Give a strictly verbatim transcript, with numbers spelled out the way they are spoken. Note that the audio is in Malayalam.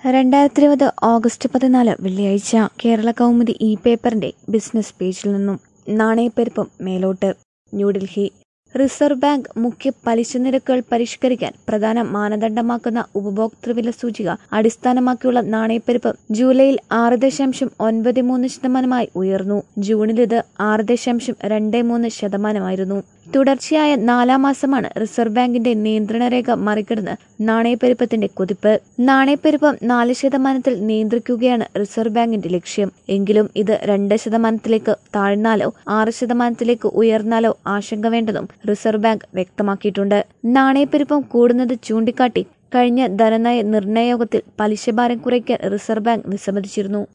രണ്ടായിരത്തി ഇരുപത് ഓഗസ്റ്റ് പതിനാല് വെള്ളിയാഴ്ച കേരള കൗമുദി ഇ പേപ്പറിന്റെ ബിസിനസ് പേജിൽ നിന്നും നാണയപ്പെരുപ്പം മേലോട്ട്. ന്യൂഡൽഹി റിസർവ് ബാങ്ക് മുഖ്യ പലിശ നിരക്കുകൾ പരിഷ്കരിക്കാൻ പ്രധാന മാനദണ്ഡമാക്കുന്ന ഉപഭോക്തൃവില സൂചിക അടിസ്ഥാനമാക്കിയുള്ള നാണയപ്പെരുപ്പം ജൂലൈയിൽ ആറ് ദശാംശം ഒൻപത് മൂന്ന് ശതമാനമായി ഉയർന്നു. ജൂണിൽ ഇത് ആറ് ദശാംശം രണ്ട് മൂന്ന് ശതമാനമായിരുന്നു. തുടർച്ചയായ നാലാം മാസമാണ് റിസർവ് ബാങ്കിന്റെ നിയന്ത്രണരേഖ മറികടന്ന് നാണയപ്പെരുപ്പത്തിന്റെ കുതിപ്പ്. നാണയപ്പെരുപ്പം നാല് ശതമാനത്തിൽ നിയന്ത്രിക്കുകയാണ് റിസർവ് ബാങ്കിന്റെ ലക്ഷ്യം. എങ്കിലും ഇത് രണ്ട് ശതമാനത്തിലേക്ക് താഴ്ന്നാലോ ആറ് ശതമാനത്തിലേക്ക് ഉയർന്നാലോ ആശങ്ക വേണ്ടെന്നും റിസർവ് ബാങ്ക് വ്യക്തമാക്കിയിട്ടുണ്ട്. നാണയപ്പെരുപ്പം കൂടുന്നത് ചൂണ്ടിക്കാട്ടി കഴിഞ്ഞ ധനനയ നിർണയ യോഗത്തിൽ പലിശഭാരം കുറയ്ക്കാൻ റിസർവ് ബാങ്ക് വിസമ്മതിച്ചിരുന്നു.